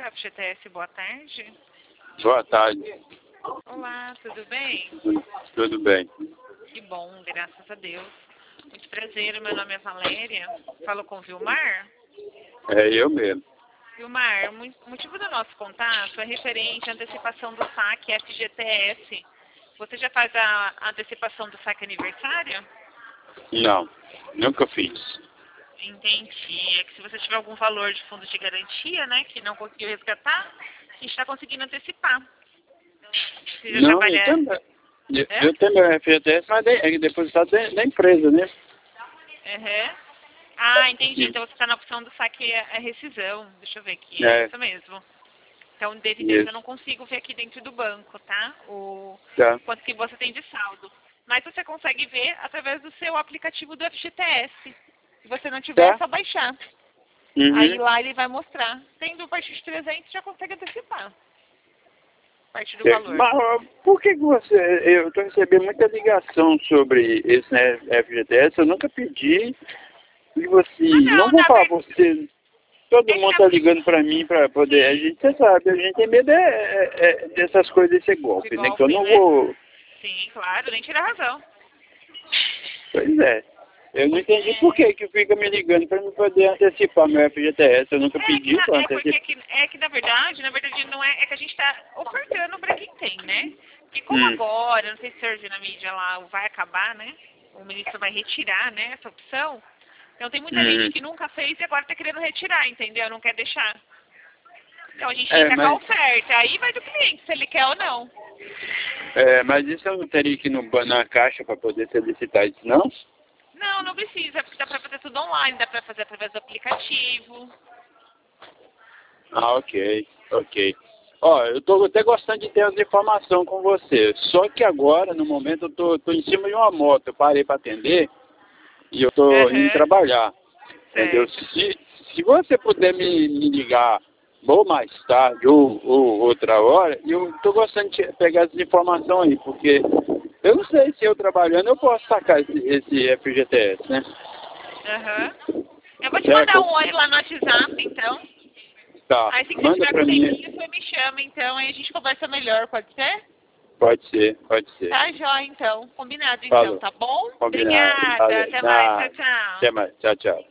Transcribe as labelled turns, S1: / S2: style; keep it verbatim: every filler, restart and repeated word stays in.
S1: F G T S, boa tarde.
S2: Boa tarde.
S1: Olá, tudo bem?
S2: Tudo bem.
S1: Que bom, graças a Deus. Muito prazer, meu nome é Valéria. Falo com o Vilmar.
S2: É eu mesmo.
S1: Vilmar, o motivo do nosso contato é referente à antecipação do saque F G T S. Você já faz a antecipação do saque aniversário?
S2: Não, nunca fiz.
S1: Entendi. É que se você tiver algum valor de fundo de garantia, né, que não conseguiu resgatar, a gente está conseguindo antecipar. Você já
S2: Não,
S1: trabalha...
S2: eu também. Eu,
S1: É?
S2: eu tenho meu F G T S, mas é depositado da, da empresa, né?
S1: Uhum. Ah, entendi.
S2: Sim.
S1: Então você está na opção do saque a rescisão. Deixa eu ver aqui.
S2: É.
S1: É isso mesmo. Então, desse
S2: Isso.
S1: eu não consigo ver aqui dentro do banco, tá? O
S2: Tá.
S1: quanto que você tem de saldo. Mas você consegue ver através do seu aplicativo do F G T S. Se você não tiver,
S2: Tá.
S1: é só baixar.
S2: Uhum.
S1: Aí lá ele vai mostrar. Tendo a partir de trezentos, já consegue antecipar. Parte do
S2: É,
S1: valor.
S2: mas ó, por que que você... Eu estou recebendo muita ligação sobre esse, né, F G T S, eu nunca pedi. E você...
S1: Ah,
S2: Não
S1: não,
S2: vou
S1: na
S2: falar
S1: verdade...
S2: você... Todo
S1: É que
S2: mundo
S1: na...
S2: tá ligando pra mim pra poder... A gente, você sabe, a gente tem medo é, é, é dessas coisas de ser golpe,
S1: De
S2: né? Que eu
S1: golpe,
S2: não
S1: né?
S2: vou...
S1: Sim, claro, nem tira a razão.
S2: Pois é. Eu não entendi por que que fica me ligando para não poder antecipar meu F G T S. Eu nunca
S1: É que,
S2: pedi
S1: na,
S2: para
S1: é porque
S2: antecipar.
S1: que, é que na verdade, na verdade não é, é que a gente está ofertando para quem tem, né? Porque como
S2: Hum.
S1: agora, não sei se você ouviu na mídia lá, vai acabar, né? O ministro vai retirar, né, essa opção. Então tem muita gente
S2: Hum.
S1: que nunca fez e agora está querendo retirar, entendeu? Não quer deixar. Então a gente
S2: É,
S1: entra com a
S2: mas,
S1: oferta, aí vai do cliente, se ele quer ou não.
S2: é, mas isso eu não teria que ir no, ba- na caixa para poder solicitar isso, não?
S1: Não, não precisa, porque dá para fazer tudo online, dá para fazer através do aplicativo.
S2: Ah, ok, ok. Ó, eu tô até gostando de ter as informações com você. Só que agora, no momento, eu tô, tô em cima de uma moto. Eu parei para atender e eu tô indo
S1: Aham,
S2: trabalhar. Entendeu?
S1: certo.
S2: Se, se você puder me, me ligar ou mais tarde ou, ou outra hora, eu tô gostando de pegar essa informação aí, porque eu não sei se eu trabalhando eu posso sacar esse, esse F G T S, né?
S1: Aham. Eu vou te
S2: Certo?
S1: mandar um oi lá no WhatsApp, então.
S2: Tá,
S1: Aí se você
S2: manda
S1: tiver com
S2: pra
S1: um
S2: mim.
S1: tempinho, você me chama, então, aí a gente conversa melhor, pode ser?
S2: Pode ser, pode ser.
S1: Tá, jóia, então. Combinado, então,
S2: Falou.
S1: tá bom?
S2: Combinado.
S1: Obrigada.
S2: Valeu.
S1: Até mais. Tchau,
S2: Nada.
S1: tchau.
S2: Até mais. Tchau, tchau.